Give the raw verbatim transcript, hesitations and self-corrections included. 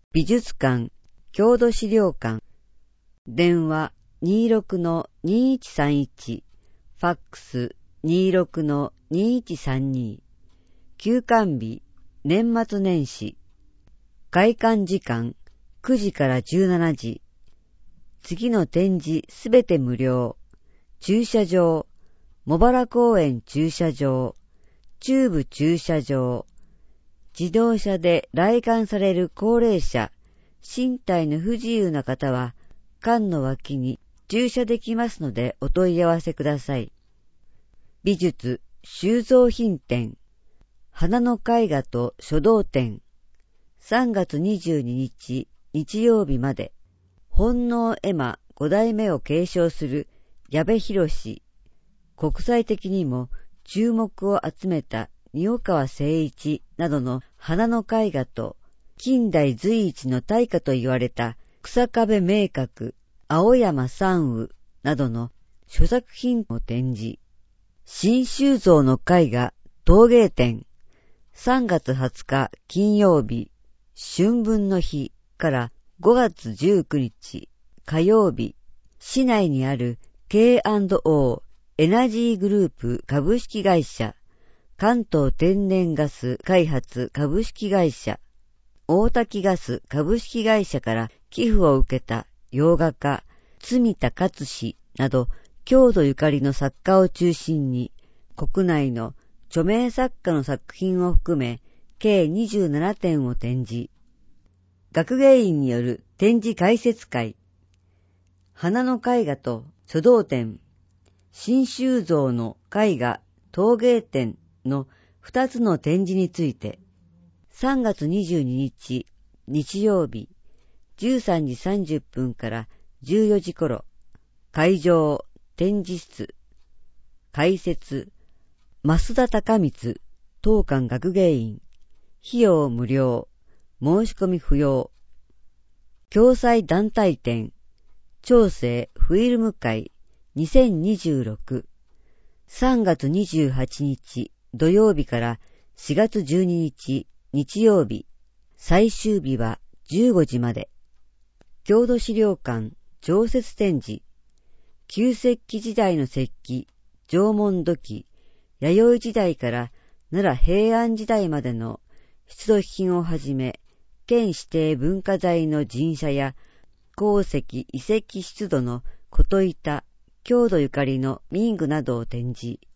美術館、郷土資料館、電話 にじゅうろくのにいちさんいち、ファックス にじゅうろくのにいちさんに、休館日、年末年始、開館時間くじからじゅうしちじ、次の展示すべて無料、駐車場、茂原公園駐車場、中部駐車場、自動車で来館される高齢者、身体の不自由な方は、館の脇に駐車できますのでお問い合わせください。美術、収蔵品展、花の絵画と書道展、さんがつにじゅうににち日曜日まで、本能絵馬ご代目を継承する矢部寛、国際的にも注目を集めた仁岡誠一などの花の絵画と、近代随一の大家と言われた草壁明覚、青山三雨などの諸作品を展示。新収蔵の絵画陶芸展、さんがつはつか金曜日、春分の日からごがつじゅうくにち火曜日、市内にある ケーアンドオー エナジーグループ株式会社、関東天然ガス開発株式会社、大滝ガス株式会社から寄付を受けた洋画家、積田勝氏など、郷土ゆかりの作家を中心に、国内の著名作家の作品を含め、計にじゅうななてんを展示。学芸員による展示解説会、花の絵画と書道展、新収蔵の絵画陶芸展のふたつの展示について、さんがつにじゅうににち日曜日じゅうさんじさんじゅっぷんからじゅうよじ頃、会場展示室、解説増田隆光当館学芸員、費用無料、申し込み不要。共催団体展、長生フィルム会にせんにじゅうろく、さんがつにじゅうはちにち土曜日からしがつじゅうににち日曜日、最終日はじゅうごじまで。郷土資料館常設展示、旧石器時代の石器、縄文土器、弥生時代から奈良平安時代までの出土品をはじめ、県指定文化財の神社や鉱石遺跡出土の琴板、郷土ゆかりの民具などを展示。